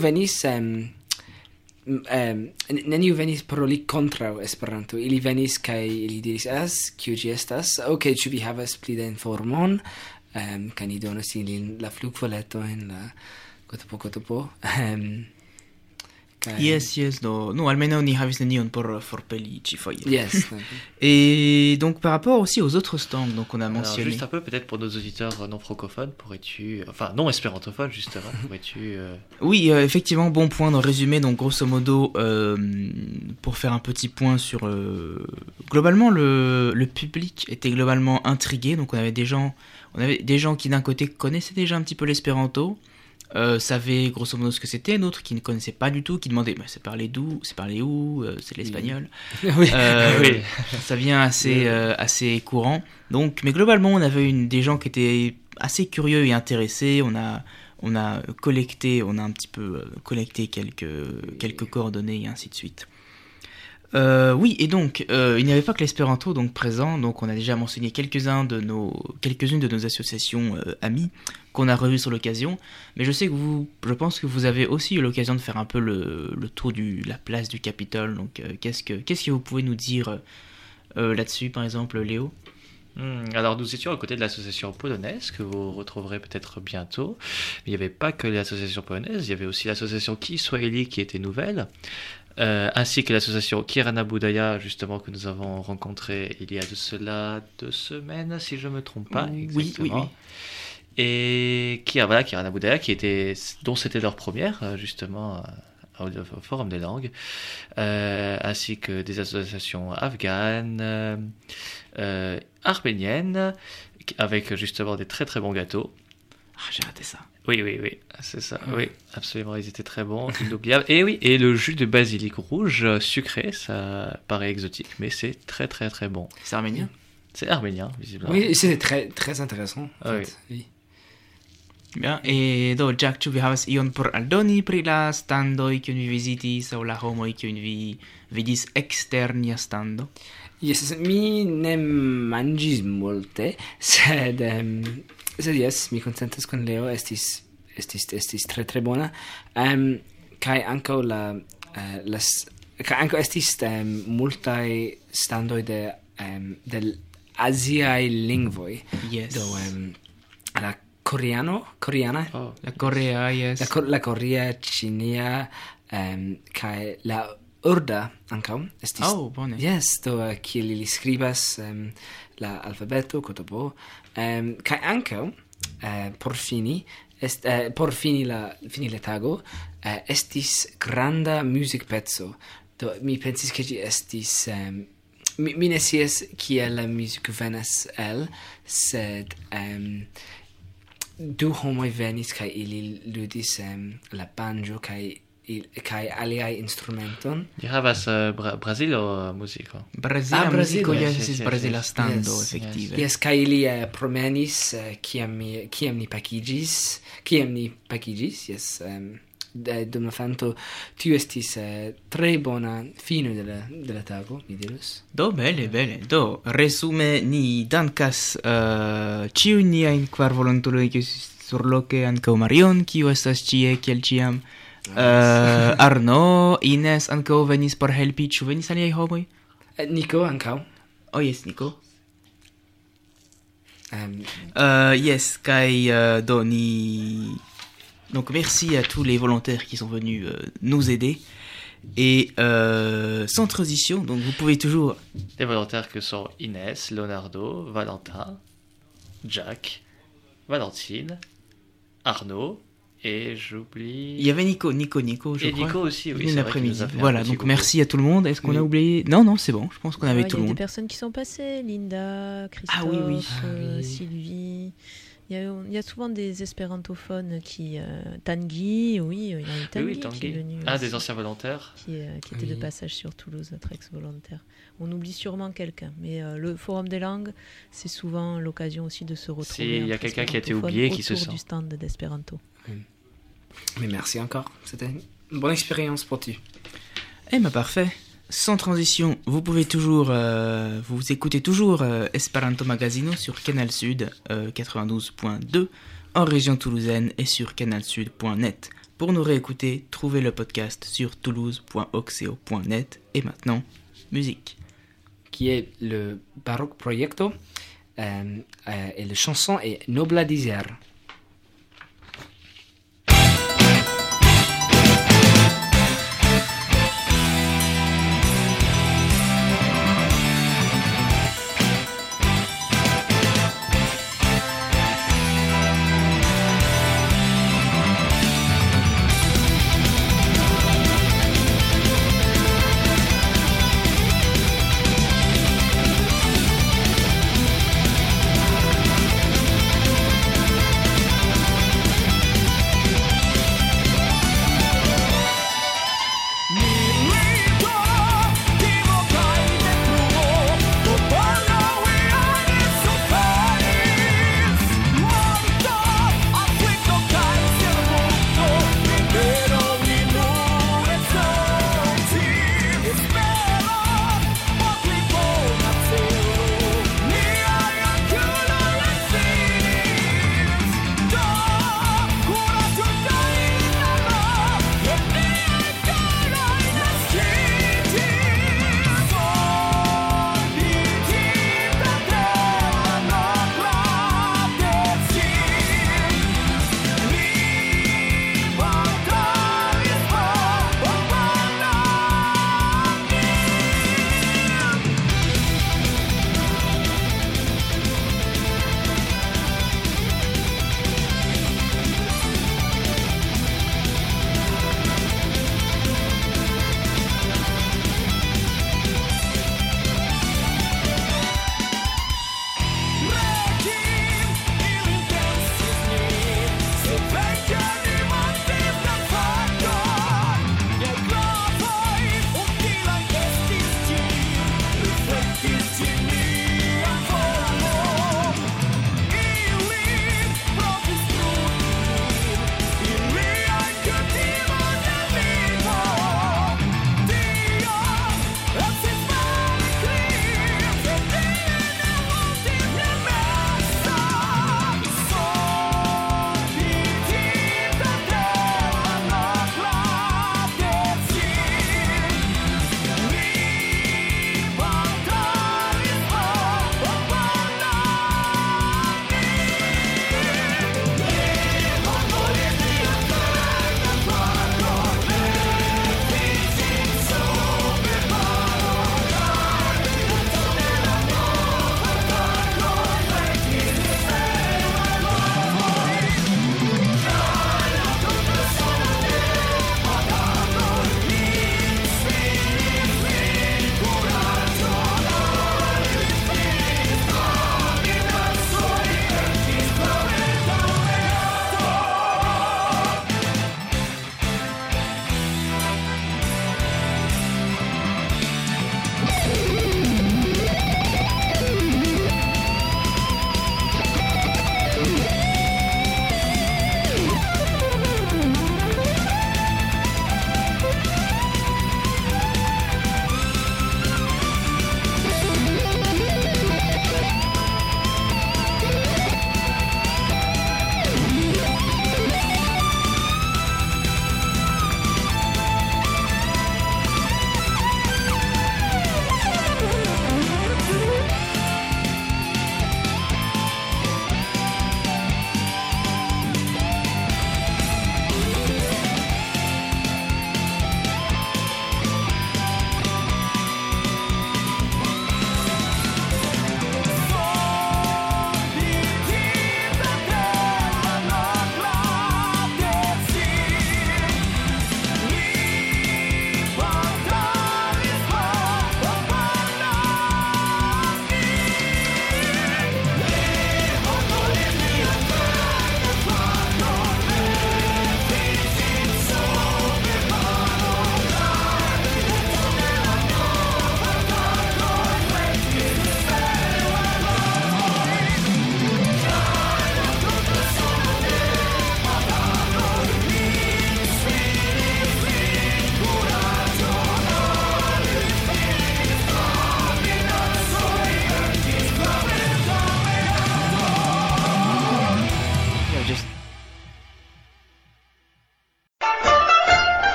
venis paroli kontraŭ Esperanto. Ili venis kaj ili diris: kiu ĝi estas? Okej, ĉu vi havas pli da informon? Kaj ni donos ilin la flugvoletojn, la kotopo. Yes, almenaŭ ni havis nenion por forpeli ĉifoje. Yes. Et donc par rapport aussi aux autres stands, donc on a mentionné. Alors, juste un peu peut-être pour nos auditeurs non francophones, non espérantophones justement, pourrais-tu Oui, effectivement, bon point de résumé. Donc grosso modo, pour faire un petit point sur globalement le public était globalement intrigué. Donc on avait des gens qui d'un côté connaissaient déjà un petit peu l'espéranto, savaient grosso modo ce que c'était, d'autres qui ne connaissaient pas du tout, qui demandaient c'est parlé où, c'est de l'espagnol. Oui. Oui. Ça vient assez courant. Donc, mais globalement, on avait des gens qui étaient assez curieux et intéressés. On a un petit peu collecté quelques coordonnées et ainsi de suite. Oui, et donc il n'y avait pas que l'espéranto donc présent, donc on a déjà mentionné quelques-unes de nos associations amies qu'on a revues sur l'occasion, mais je pense que vous avez aussi eu l'occasion de faire un peu le tour de la place du Capitole, donc qu'est-ce que vous pouvez nous dire là-dessus, par exemple, Léo? Alors nous étions à côté de l'association polonaise que vous retrouverez peut-être bientôt, mais il n'y avait pas que l'association polonaise, il y avait aussi l'association Kiswahili qui était nouvelle, ainsi que l'association Kirana Budaya justement que nous avons rencontré il y a de cela 2 semaines si je me trompe pas exactement. Oui. Et Kirana Budaya dont c'était leur première justement au Forum des langues, ainsi que des associations afghanes, arméniennes avec justement des très très bons gâteaux. J'ai raté ça. Oui, c'est ça. Oui, absolument, ils étaient très bons, inoubliables. Et oui, et le jus de basilic rouge sucré, ça paraît exotique, mais c'est très très très bon. C'est arménien? C'est arménien, visiblement. Oui, c'est très très intéressant. En fait. Oui. Bien, e do Jack, ĉu vi havas ion por aldoni pri la standoj kiun vi vizitis aŭ la homoj kiun vi vidis ekster nia stando? Yes, mi ne manĝis multe, sed yes, mi konsentas kun Leo, estis tre tre bona. Kaj ankaŭ kaj ankaŭ estis multaj standoj de aziaj lingvoj. Yes. Do la coreana, la Corea, yes. La Corea, Chinia, kaj la urda ankaŭ estis. Oh, bone. Yes, do kiel ili skribas la alfabeto kotopo, kaj ankaŭ por fini la tago estis granda muzikpeco. Do mi pensis ke ĝi estis mi ne scias kiel la muziko venas el, sed du homoj venis kaj ili ludis la banjo kaj aliaj instrumenton. Li havas Brazilo muziko. Brazila muziko, estis brazila stando, efektive. Yes, kaj ili promenis kiam ni pakiĝis, yes, dum la fanto, tiu estis tre bona fino de la tago, mi dirus. Do, bele. Do, resume, ni dankas ĉiujn niajn kvar volontuloj kiuj surloke, ankaŭ Marion, kiu estas ĉie kiel ĉiam. Arno, Ines ankaŭ venis por helpi. Ĉu venis aliaj homoj? Nico ankaŭ. Oh, yes, Nico. Yes, kaj do ni... Donc merci à tous les volontaires qui sont venus nous aider. Et sans transition, donc vous pouvez toujours... Les volontaires que sont Inès, Leonardo, Valentin, Jack, Valentine, Arnaud, et j'oublie... Il y avait Nico, je crois. Et Nico aussi, oui. L'après-midi. Voilà, donc merci à tout le monde. Est-ce qu'on a oublié? Non, c'est bon. Je pense qu'on avait tout le monde. Il y a des personnes qui sont passées. Linda, Christophe, Sylvie... Il y a souvent des espérantophones qui... Tanguy, oui, il y a eu Tanguy qui est venu... des anciens volontaires. Qui était de passage sur Toulouse, notre ex-volontaire. On oublie sûrement quelqu'un, mais le Forum des langues, c'est souvent l'occasion aussi de se retrouver. Il y a quelqu'un qui a été oublié qui se sent. Autour du stand d'espéranto. Mais merci encore, c'était une bonne expérience pour toi. Eh bien, parfait. Sans transition, vous pouvez toujours, vous écoutez toujours Esperanto Magazino sur Canal Sud 92.2 en région toulousaine et sur canalsud.net. Pour nous réécouter, trouvez le podcast sur toulouse.oxeo.net. Et maintenant, musique. Qui est le Baroque Proyecto et la chanson est Nobla Dizer.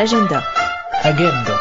l'agenda. Agenda.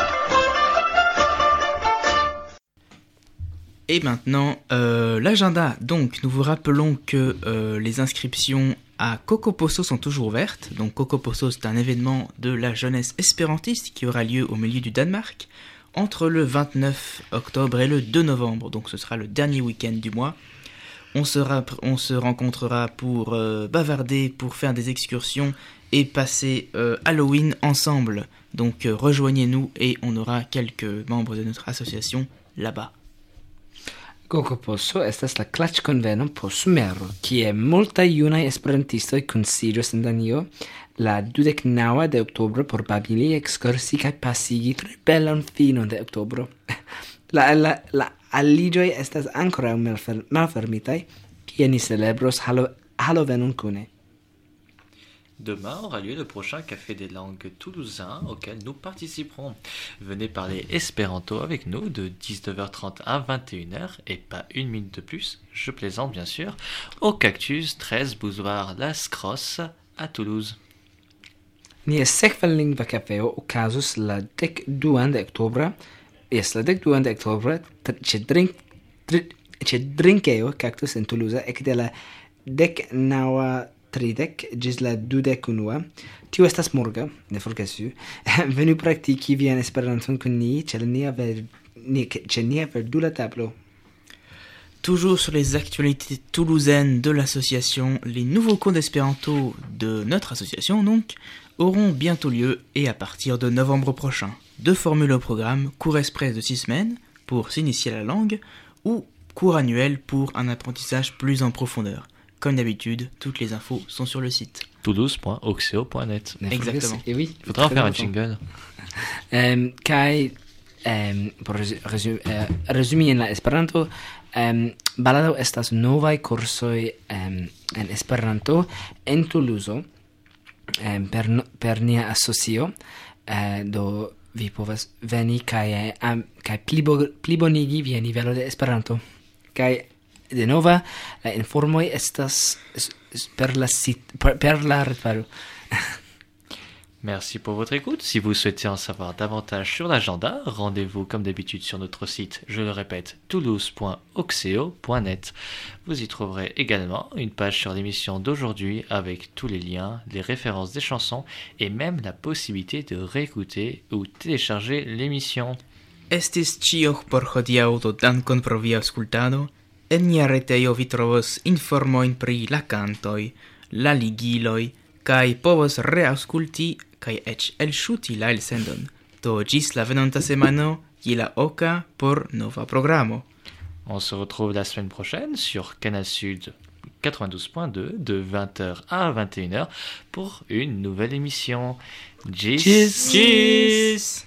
Et maintenant, l'agenda. Donc, nous vous rappelons que les inscriptions à Cocoposo sont toujours ouvertes. Donc, Cocoposo, c'est un événement de la jeunesse espérantiste qui aura lieu au milieu du Danemark entre le 29 octobre et le 2 novembre. Donc, ce sera le dernier week-end du mois. On se rencontrera pour bavarder, pour faire des excursions et passer Halloween ensemble. Donc, rejoignez-nous et on aura quelques membres de notre association là-bas. Cocoposo estas la klaĉkonveno por somero, kie multaj junaj esperantistoj kunsiĝos en Danio la 29 de oktobro por babili, ekskursi kaj pasigi tre belan finon de oktobro. La aliĝoj estas ankoraŭ malfermitaj, kie ni celebros Halloweenon kune. Demain aura lieu le prochain Café des langues toulousain auquel nous participerons. Venez parler espéranto avec nous de 19h30 à 21h et pas une minute de plus, je plaisante bien sûr, au Cactus 13 boulevard Las Crosses à Toulouse. Nia sekva lingva kafeo okazus la 12 de oktobro. Jes, la 12 de oktobro ĉe Drinkeo Cactus en Toulouse ekde la 19:30 ĝis la 21. Tio estas morgaŭ, ne forgesu. Venu praktiki vian Esperanton kun ni ĉe nia verdula tablo. Toujours sur les actualités toulousaines de l'association, les nouveaux cours d'espéranto de notre association donc auront bientôt lieu et à partir de novembre prochain. 2 formules au programme, cours express de 6 semaines pour s'initier à la langue ou cours annuel pour un apprentissage plus en profondeur. Comme d'habitude, toutes les infos sont sur le site. toulouse.oxeo.net. Exactement. Et oui, il faudra en faire un jingle. Kaj por resumi en la Esperanto, baladaŭ estas novaj kursoj en Esperanto en Toulouse per nia asocio, do vi povas veni kaj plibonigi via nivelo de Esperanto. Kaj de nova, la informoj estas per la retpaĝo. Merci pour votre écoute. Si vous souhaitez en savoir davantage sur l'agenda, rendez-vous comme d'habitude sur notre site, je le répète, toulouse.oxeo.net. Vous y trouverez également une page sur l'émission d'aujourd'hui avec tous les liens, les références des chansons et même la possibilité de réécouter ou télécharger l'émission. Estis ĉio por hodiaŭ, do dankon pro via aŭskultado. En nia retejo vi trovos informojn pri la kantoj, la ligiloj, kaj povos reaŭskulti kaj eĉ elŝuti la elsendon. Do ĝis la venonta semano je la oka por nova programo. On se retrouve la semaine prochaine sur Canal Sud 92.2 de 20h à 21h pour une nouvelle émission. Tschüss. Tschüss.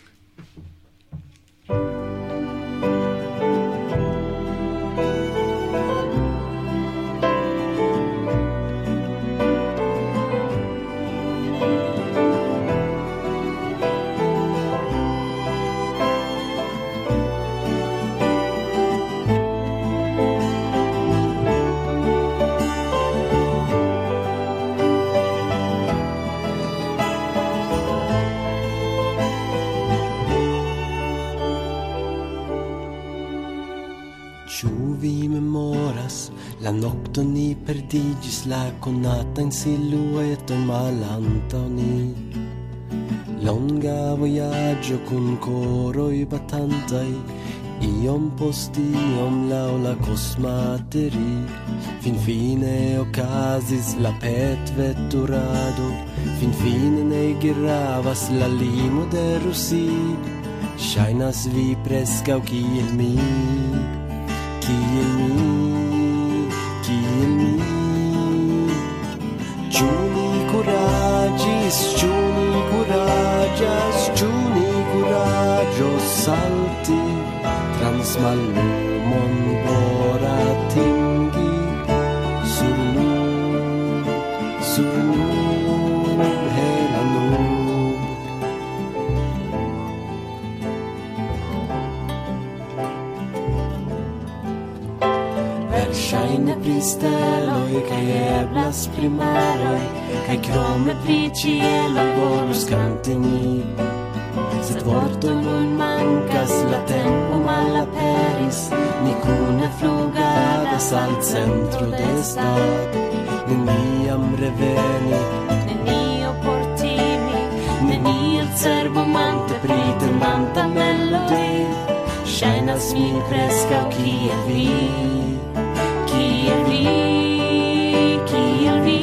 La nocto ni perdigis la conata in silhouetto malantoni. Longa voyaggio con coro i batantai, iom post iom laula cosmateri. Fin fine occasis la pet vetturado, fin fine ne giravas la limo de Russi. Shainas vi prescau kiel mi, kiel mi. Juni courageous, Juni courageous salti trans mallumon bora tingi sur nu hela nord. Ŝajne pri steloj kaj eblas pri maroj, kaj krome pri ĉieloj volus kanti ni. Sed vortoj nun mankas, la tempo malaperis, ni kune flugadas al centro de stad. Neniam reveni, nenio por timi, neniel cerbumante pritendanta melodi. Ŝajnas mi preskaŭ kiel vi, kiel vi, kiel vi.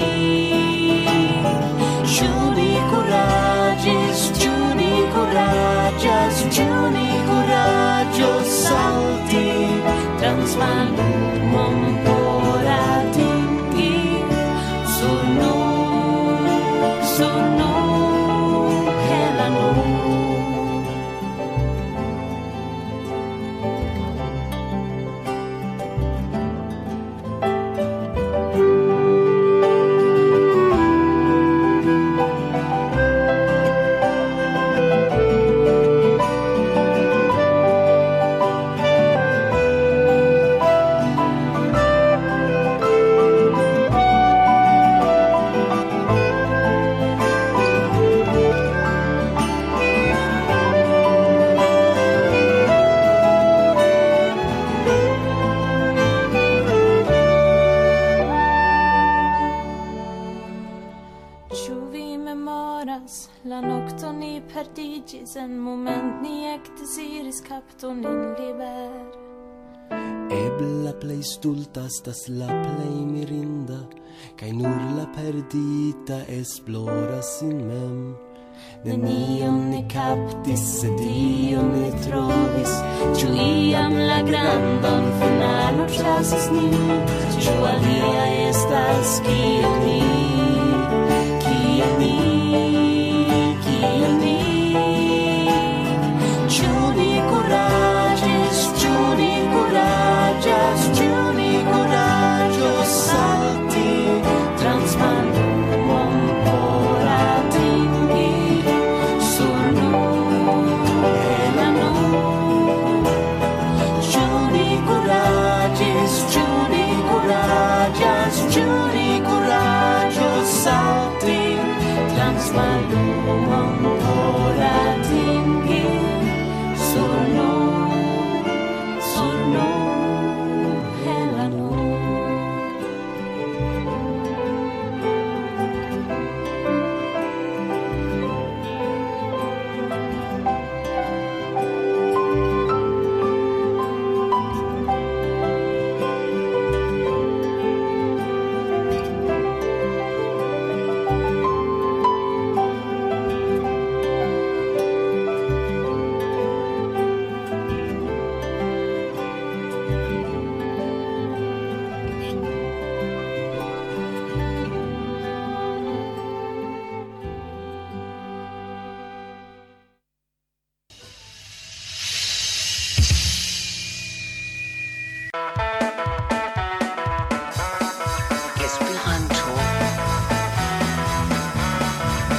Ĉu ni kuraĝis, ĉu ni kuraĝas, ĉu ni kuraĝos salti trans mallumon por atingi sur nu hela nu. En moment ni ectesiris capton in liber. Ebla plej stulta estas la plej mirinda, kaj nur la perdita esploras sin mem. Nenion ni kaptis, sed ion ni trovis. Ĉu iam la grandan finalon ĉasis nin? Ĉu alia estas kiel ni, kiel ni, kiel ni? Ĉu ni kuraĝis, ĉu ni kuraĝas, ĉu ni kuraĝos salti trans mallumon por atingi sur nu hela nu? Ĉu ni kuraĝis, ĉu ni kuraĝas, ĉu ni kuraĝos salti trans mallumon por atingi sur nu hela nu.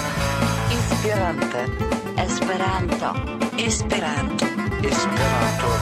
Esperanto. Esperanto. Esperanto.